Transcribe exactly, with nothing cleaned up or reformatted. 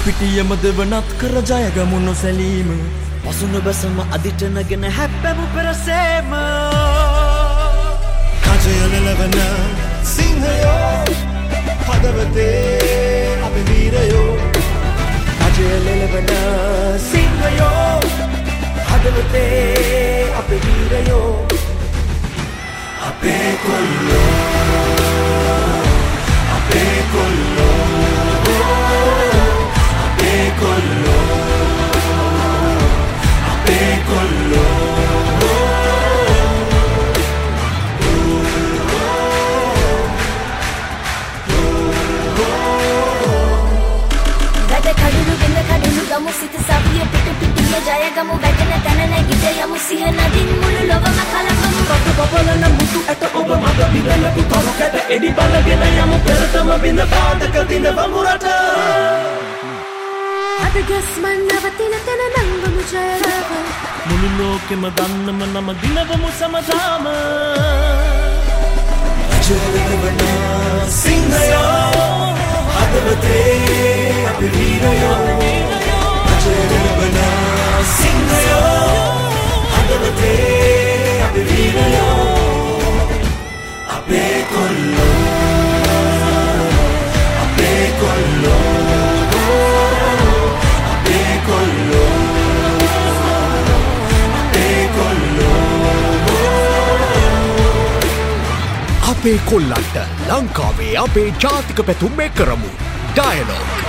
පිටියම දෙවනත් කර ජයගමු නොසැලීම පසුන බසම අදිටනගෙන හැප්පැමු පෙරසේම කජය ලැබෙන සිංහයෝ හදවතේ අපි වීරයෝ කජය ලැබෙන සිංහයෝ හදවතේ අපි වීරයෝ අපේ කොල්ලෝ අපේ කොල්ලෝ අපේ කොල්ලෝ අපේ කොල්ලෝ වැඩ කඩුණු ගෙඳ කඩුණු ගමු සිත සවිය පිට පිටිය ජය ගමු වැටෙන තැන නැගිට යමු සිහ නදින් මුළු ලොවම කලකමු රට බබලන මුතු ඇට ඔබ මග බිඳලපු තරු කැට එඩි බලගෙන යමු පෙරටම බිඳ පාදක දිනවමු රට අද ගස්මන් නවතින තැන නංගමු ජයරව මුළු ලෝකෙම දන්නම නම දිනවමු සමතාම ජයලැබෙන සිංහයෝ හදවතේ අපි වීරයෝ ජයලැබෙන සිංහයෝ හදවතේ අපි වීරයෝ අපේ කොල්ලෝ අපේ කොල්ලෝ අපේ කොල්ලෝ අපේ කොල්ලෝ අපේ කොල්ලන්ට ලංකාවේ අපේ ජාතික පැතුම් එක් කරමු ඩයලොග්